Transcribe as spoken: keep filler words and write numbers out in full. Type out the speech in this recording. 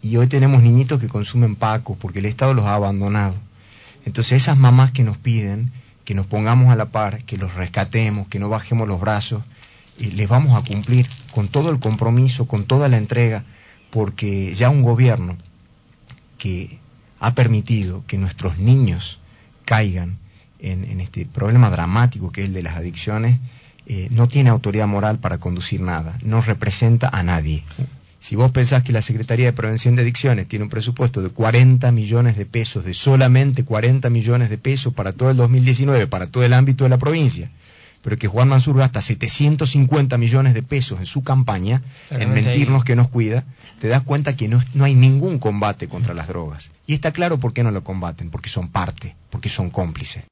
y hoy tenemos niñitos que consumen Paco porque el Estado los ha abandonado. Entonces esas mamás que nos piden que nos pongamos a la par, que los rescatemos, que no bajemos los brazos, eh, les vamos a cumplir con todo el compromiso, con toda la entrega, porque ya un gobierno que ha permitido que nuestros niños caigan en, en este problema dramático que es el de las adicciones, eh, no tiene autoridad moral para conducir nada, no representa a nadie. Si vos pensás que la Secretaría de Prevención de Adicciones tiene un presupuesto de cuarenta millones de pesos, de solamente cuarenta millones de pesos para todo el dos mil diecinueve, para todo el ámbito de la provincia, pero que Juan Mansur gasta setecientos cincuenta millones de pesos en su campaña, en mentirnos que nos cuida, te das cuenta que no, no hay ningún combate contra las drogas. Y está claro por qué no lo combaten, porque son parte, porque son cómplices.